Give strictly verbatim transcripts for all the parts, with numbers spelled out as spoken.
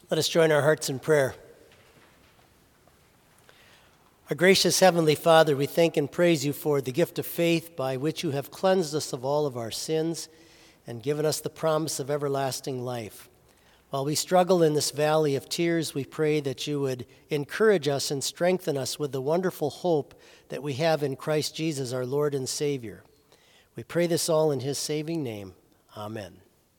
Let us join our hearts in prayer. Our gracious Heavenly Father, we thank and praise you for the gift of faith by which you have cleansed us of all of our sins and given us the promise of everlasting life. While we struggle in this valley of tears, we pray that you would encourage us and strengthen us with the wonderful hope that we have in Christ Jesus, our Lord and Savior. We pray this all in his saving name. Amen.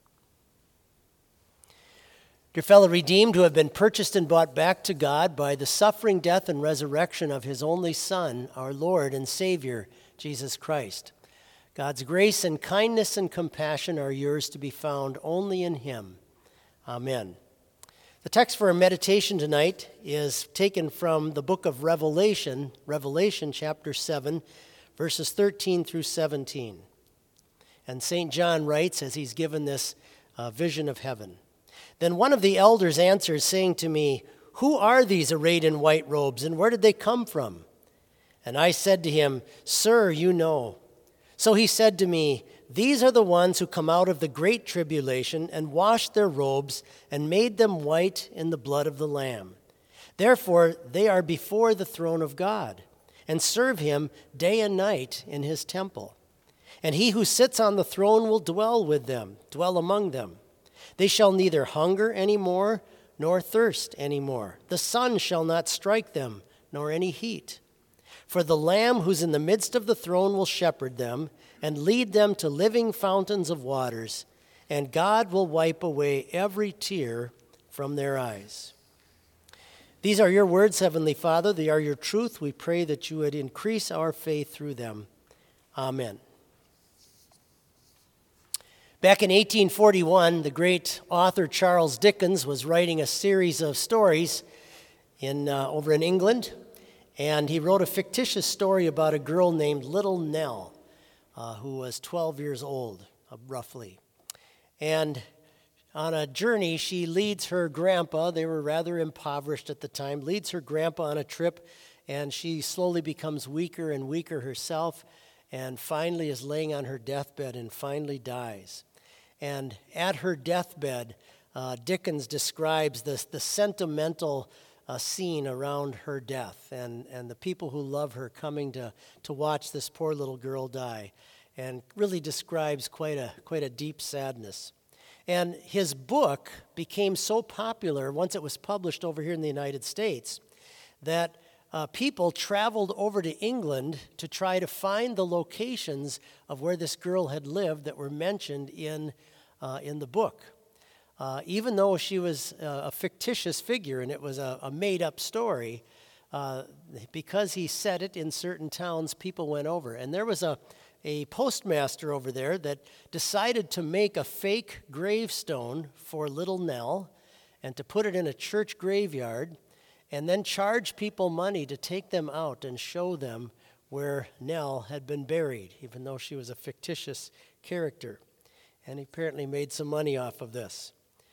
Dear fellow redeemed who have been purchased and bought back to God by the suffering, death, and resurrection of his only Son, our Lord and Savior, Jesus Christ. God's grace and kindness and compassion are yours to be found only in him. Amen. The text for our meditation tonight is taken from the book of Revelation, Revelation chapter seven, verses thirteen through seventeen. And Saint John writes as he's given this uh, vision of heaven. Then one of the elders answered, saying to me, "Who are these arrayed in white robes, and where did they come from?" And I said to him, "Sir, you know." So he said to me, "These are the ones who come out of the great tribulation and washed their robes and made them white in the blood of the Lamb. Therefore they are before the throne of God and serve him day and night in his temple. And he who sits on the throne will dwell with them, dwell among them. They shall neither hunger any more, nor thirst any more. The sun shall not strike them, nor any heat. For the Lamb who's in the midst of the throne will shepherd them, and lead them to living fountains of waters, and God will wipe away every tear from their eyes." These are your words, Heavenly Father. They are your truth. We pray that you would increase our faith through them. Amen. Back in eighteen forty-one, the great author Charles Dickens was writing a series of stories in uh, over in England, and he wrote a fictitious story about a girl named Little Nell, uh, who was twelve years old, uh, roughly. And on a journey, she leads her grandpa, they were rather impoverished at the time, leads her grandpa on a trip, and she slowly becomes weaker and weaker herself, and finally is laying on her deathbed and finally dies. And at her deathbed, uh, Dickens describes this, the sentimental uh, scene around her death and, and the people who love her coming to, to watch this poor little girl die, and really describes quite a, quite a deep sadness. And his book became so popular once it was published over here in the United States that Uh, people traveled over to England to try to find the locations of where this girl had lived that were mentioned in, uh, in the book. Uh, even though she was uh, a fictitious figure and it was a, a made-up story, uh, because he said it in certain towns, people went over. And there was a, a postmaster over there that decided to make a fake gravestone for Little Nell and to put it in a church graveyard, and then charge people money to take them out and show them where Nell had been buried, even though she was a fictitious character. And he apparently made some money off of this.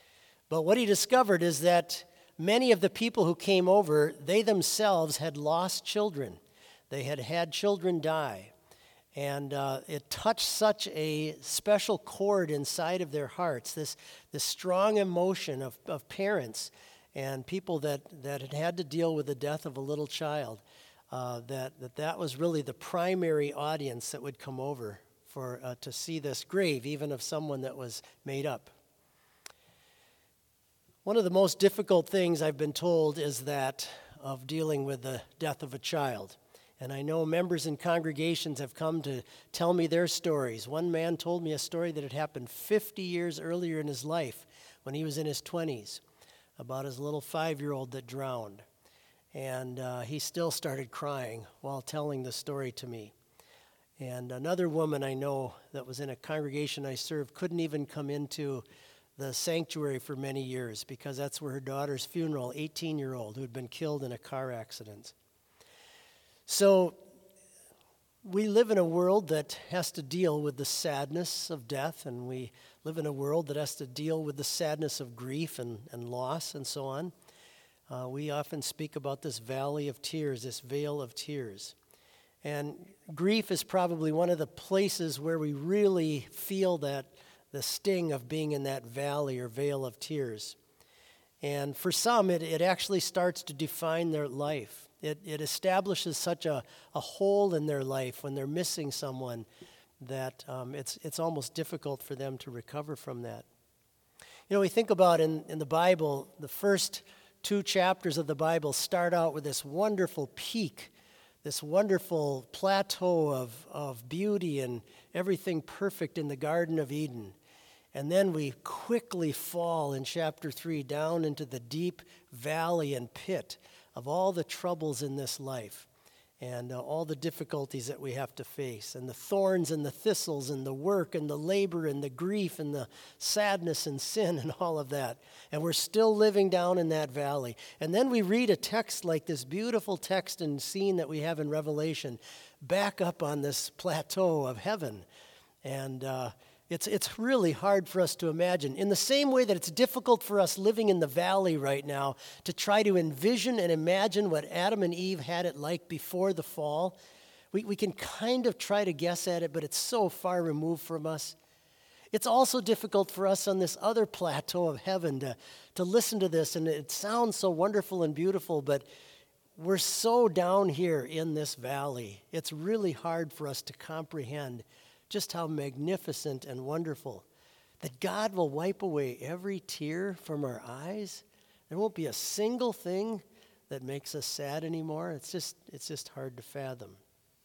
But what he discovered is that many of the people who came over, they themselves had lost children. They had had children die. And uh, it touched such a special chord inside of their hearts, this, this strong emotion of, of parents and people that, that had had to deal with the death of a little child, uh, that, that that was really the primary audience that would come over for uh, to see this grave, even of someone that was made up. One of the most difficult things I've been told is that of dealing with the death of a child. And I know members in congregations have come to tell me their stories. One man told me a story that had happened fifty years earlier in his life when he was in his twenties. About his little five-year-old that drowned. And uh, he still started crying while telling the story to me. And another woman I know that was in a congregation I served couldn't even come into the sanctuary for many years because that's where her daughter's funeral, eighteen-year-old, who had been killed in a car accident. So we live in a world that has to deal with the sadness of death, and we live in a world that has to deal with the sadness of grief and, and loss and so on. Uh, we often speak about this valley of tears, this vale of tears. And grief is probably one of the places where we really feel that the sting of being in that valley or vale of tears. And for some, it, it actually starts to define their life. It, it establishes such a, a hole in their life when they're missing someone that um, it's, it's almost difficult for them to recover from that. You know, we think about in, in the Bible, the first two chapters of the Bible start out with this wonderful peak, this wonderful plateau of, of beauty and everything perfect in the Garden of Eden. And then we quickly fall in chapter three down into the deep valley and pit of all the troubles in this life and uh, all the difficulties that we have to face, and the thorns and the thistles and the work and the labor and the grief and the sadness and sin and all of that. And we're still living down in that valley. And then we read a text like this beautiful text and scene that we have in Revelation back up on this plateau of heaven. And uh, It's, it's really hard for us to imagine. In the same way that it's difficult for us living in the valley right now to try to envision and imagine what Adam and Eve had it like before the fall, we, we can kind of try to guess at it, but it's so far removed from us. It's also difficult for us on this other plateau of heaven to, to listen to this, and it sounds so wonderful and beautiful, but we're so down here in this valley. It's really hard for us to comprehend just how magnificent and wonderful that God will wipe away every tear from our eyes. There won't be a single thing that makes us sad anymore. It's just, it's just hard to fathom.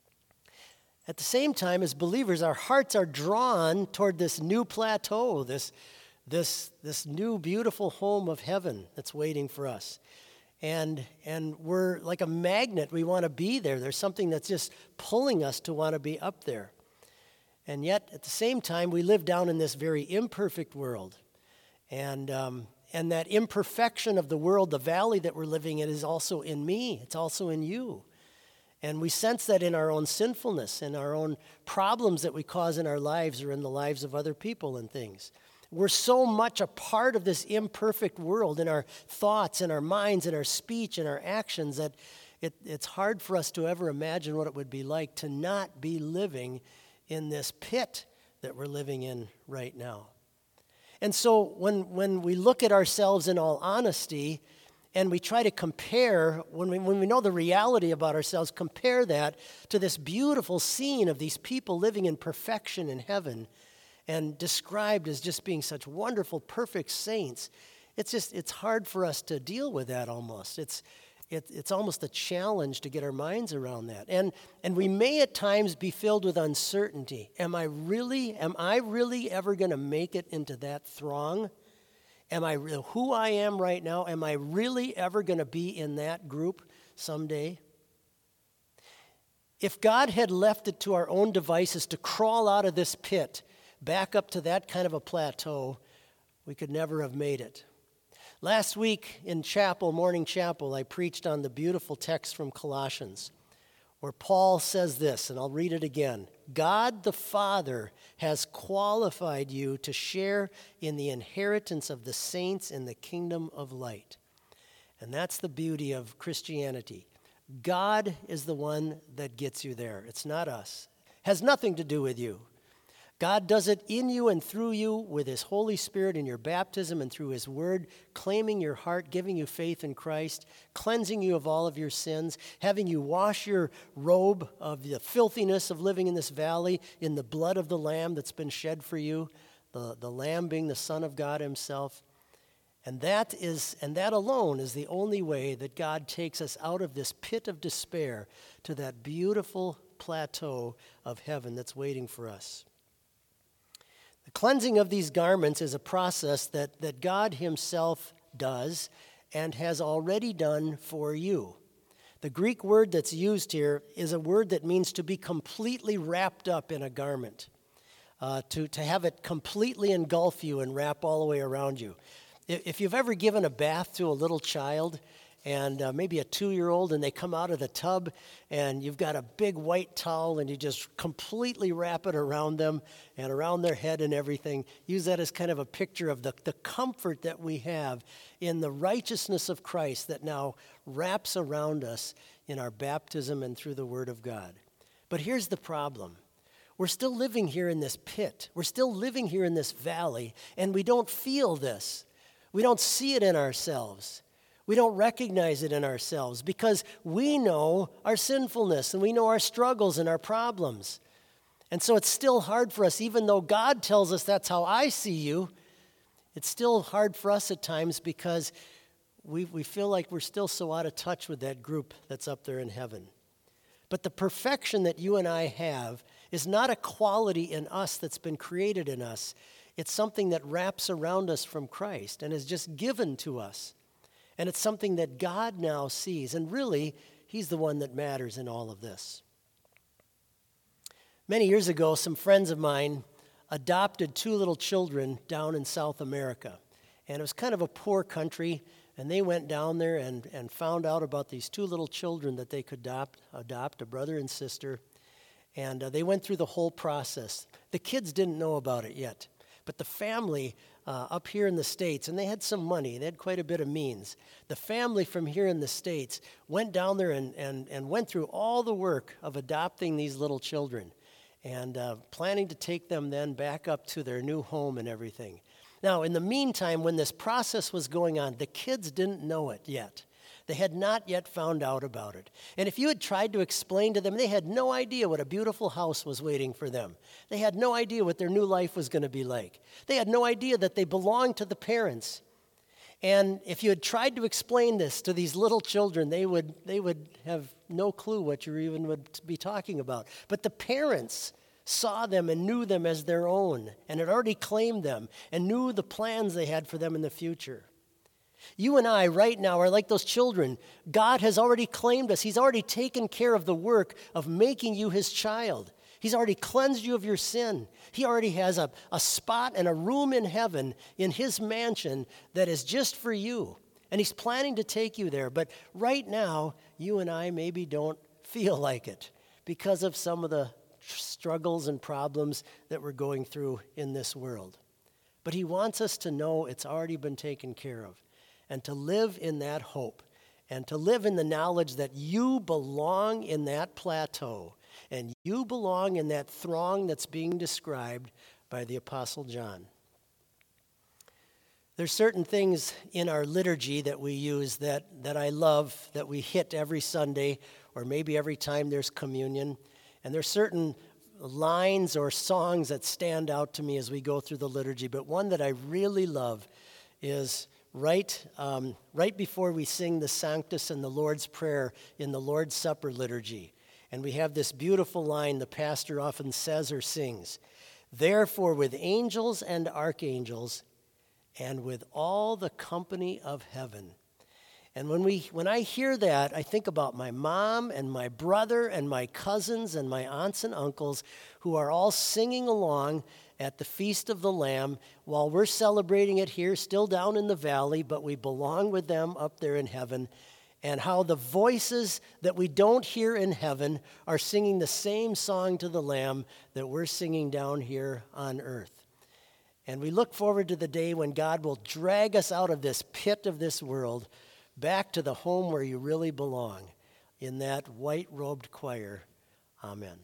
At the same time, as believers, our hearts are drawn toward this new plateau, this, this, this new beautiful home of heaven that's waiting for us. And, and we're like a magnet. We want to be there. There's something that's just pulling us to want to be up there. And yet, at the same time, we live down in this very imperfect world. And, um, and that imperfection of the world, the valley that we're living in, is also in me. It's also in you. And we sense that in our own sinfulness, in our own problems that we cause in our lives or in the lives of other people and things. We're so much a part of this imperfect world in our thoughts, in our minds, in our speech, in our actions that it, it's hard for us to ever imagine what it would be like to not be living in this pit that we're living in right now. And so when, when we look at ourselves in all honesty and we try to compare, when we, when we know the reality about ourselves, compare that to this beautiful scene of these people living in perfection in heaven and described as just being such wonderful, perfect saints, it's just, it's hard for us to deal with that almost. It's It, it's almost a challenge to get our minds around that. And and we may at times be filled with uncertainty. Am I really, am I really ever going to make it into that throng? Am I who I am right now? Am I really ever going to be in that group someday? If God had left it to our own devices to crawl out of this pit back up to that kind of a plateau, we could never have made it. Last week in chapel, morning chapel, I preached on the beautiful text from Colossians where Paul says this, and I'll read it again. God the Father has qualified you to share in the inheritance of the saints in the kingdom of light. And that's the beauty of Christianity. God is the one that gets you there. It's not us. It has nothing to do with you. God does it in you and through you with His Holy Spirit in your baptism and through His Word, claiming your heart, giving you faith in Christ, cleansing you of all of your sins, having you wash your robe of the filthiness of living in this valley in the blood of the Lamb that's been shed for you, the, the Lamb being the Son of God Himself. And that is, and that alone is the only way that God takes us out of this pit of despair to that beautiful plateau of heaven that's waiting for us. The cleansing of these garments is a process that, that God Himself does and has already done for you. The Greek word that's used here is a word that means to be completely wrapped up in a garment, uh, to, to have it completely engulf you and wrap all the way around you. If you've ever given a bath to a little child, and uh, maybe a two-year-old, and they come out of the tub, and you've got a big white towel, and you just completely wrap it around them and around their head and everything. Use that as kind of a picture of the, the comfort that we have in the righteousness of Christ that now wraps around us in our baptism and through the Word of God. But here's the problem. We're still living here in this pit. We're still living here in this valley, and we don't feel this. We don't see it in ourselves. We don't recognize it in ourselves because we know our sinfulness and we know our struggles and our problems. And so it's still hard for us, even though God tells us that's how I see you, it's still hard for us at times because we, we feel like we're still so out of touch with that group that's up there in heaven. But the perfection that you and I have is not a quality in us that's been created in us. It's something that wraps around us from Christ and is just given to us. And it's something that God now sees. And really, he's the one that matters in all of this. Many years ago, some friends of mine adopted two little children down in South America. And it was kind of a poor country. And they went down there and, and found out about these two little children that they could adopt, adopt a brother and sister. And uh, they went through the whole process. The kids didn't know about it yet. But the family uh, up here in the States, and they had some money, they had quite a bit of means. The family from here in the States went down there and, and, and went through all the work of adopting these little children and uh, planning to take them then back up to their new home and everything. Now, in the meantime, when this process was going on, the kids didn't know it yet. They had not yet found out about it. And if you had tried to explain to them, they had no idea what a beautiful house was waiting for them. They had no idea what their new life was going to be like. They had no idea that they belonged to the parents. And if you had tried to explain this to these little children, they would, they would have no clue what you even would be talking about. But the parents saw them and knew them as their own and had already claimed them and knew the plans they had for them in the future. You and I right now are like those children. God has already claimed us. He's already taken care of the work of making you his child. He's already cleansed you of your sin. He already has a, a spot and a room in heaven in his mansion that is just for you. And he's planning to take you there. But right now, you and I maybe don't feel like it because of some of the struggles and problems that we're going through in this world. But he wants us to know it's already been taken care of and to live in that hope and to live in the knowledge that you belong in that plateau and you belong in that throng that's being described by the Apostle John. There's certain things in our liturgy that we use that, that I love, that we hit every Sunday or maybe every time there's communion. And there's certain lines or songs that stand out to me as we go through the liturgy. But one that I really love is right, um, right before we sing the Sanctus and the Lord's Prayer in the Lord's Supper liturgy. And we have this beautiful line the pastor often says or sings. Therefore, with angels and archangels, and with all the company of heaven. And when we, when I hear that, I think about my mom and my brother and my cousins and my aunts and uncles who are all singing along at the Feast of the Lamb while we're celebrating it here, still down in the valley, but we belong with them up there in heaven. And how the voices that we don't hear in heaven are singing the same song to the Lamb that we're singing down here on earth. And we look forward to the day when God will drag us out of this pit of this world back to the home where you really belong, in that white-robed choir. Amen.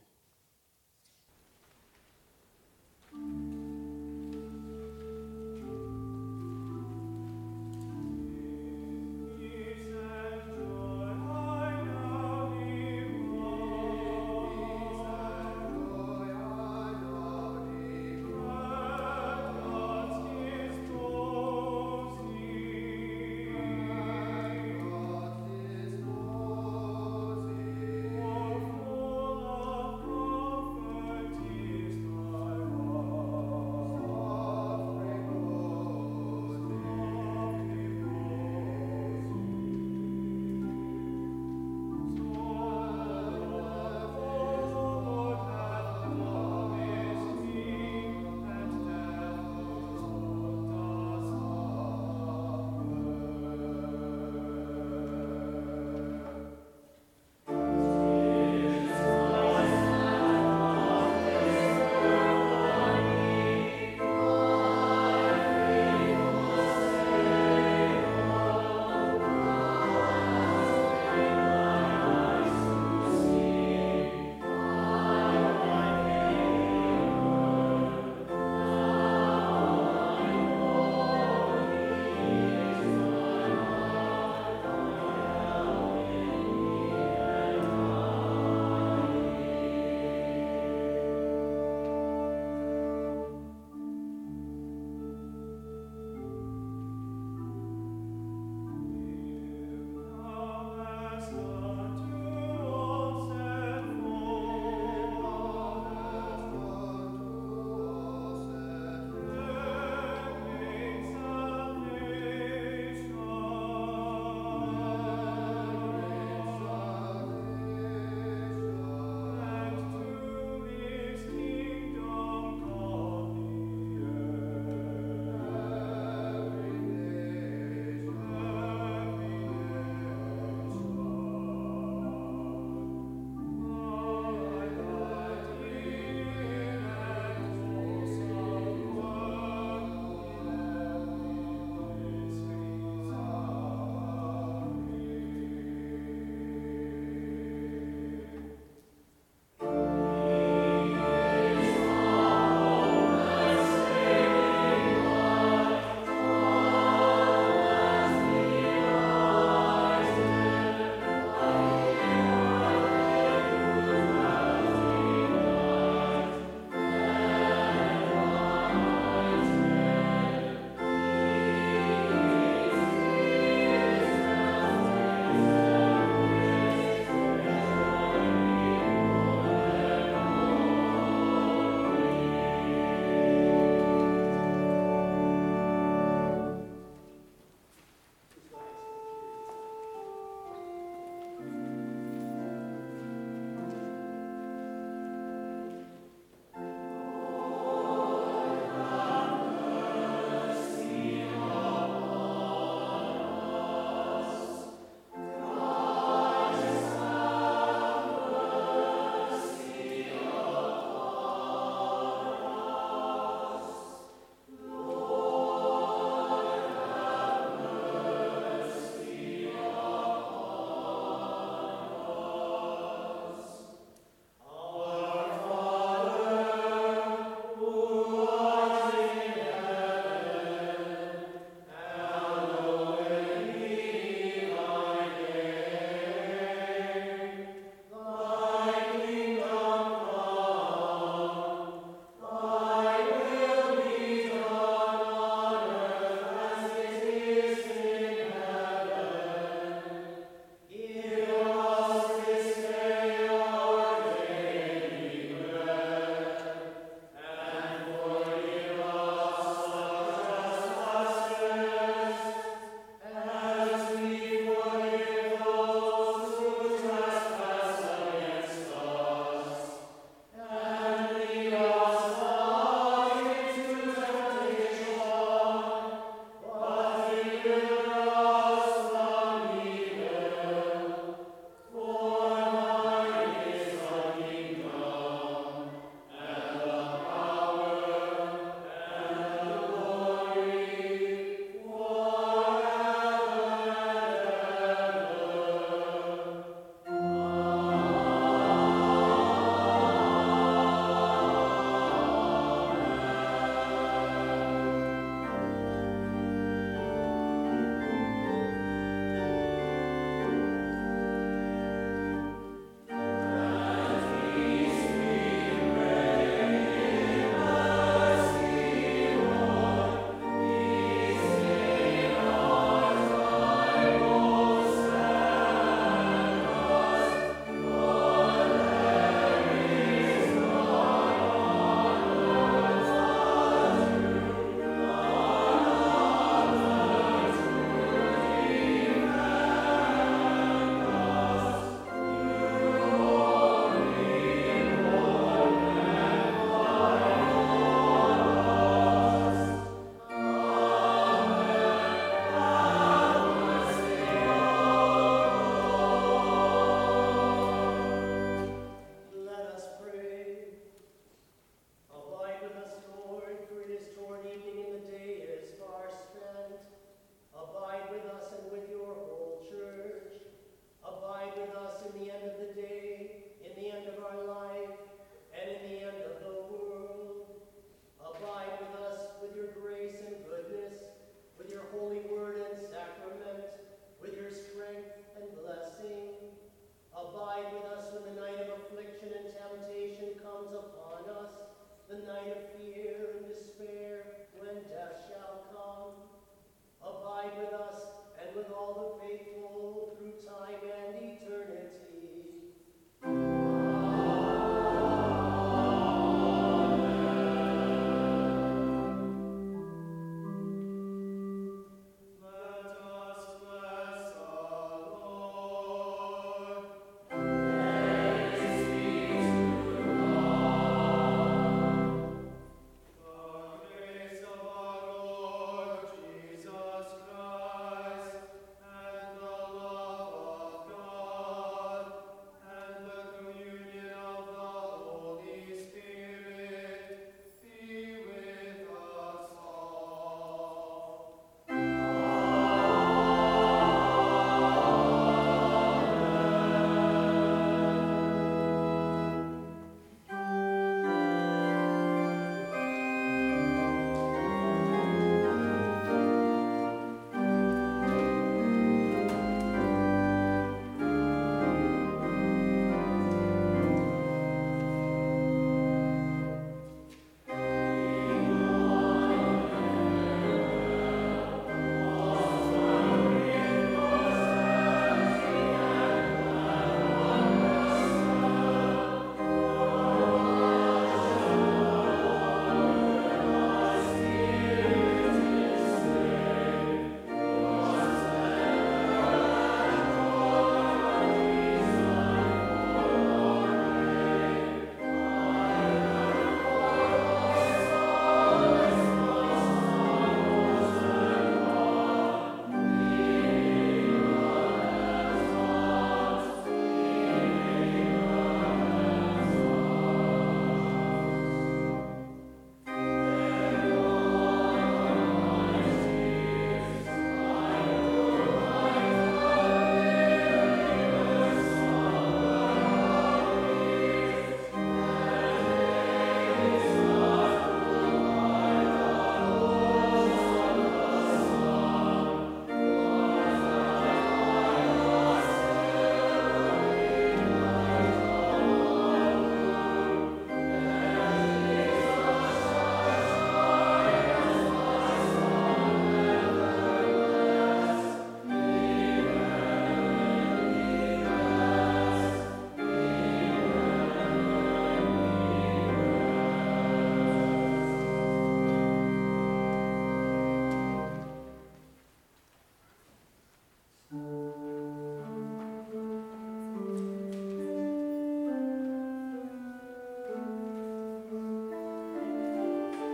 with all the faithful through time and eternity.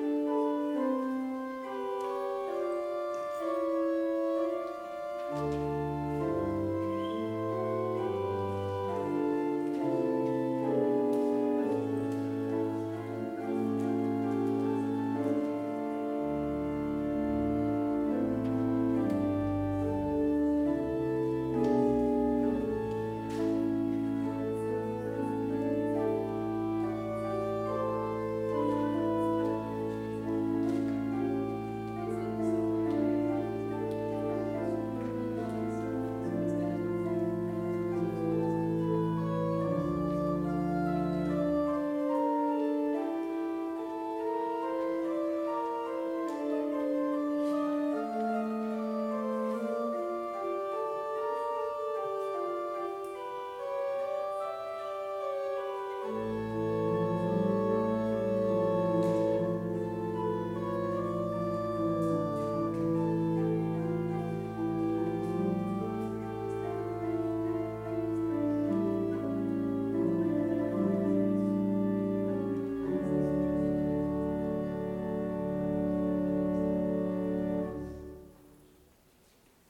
Thank you.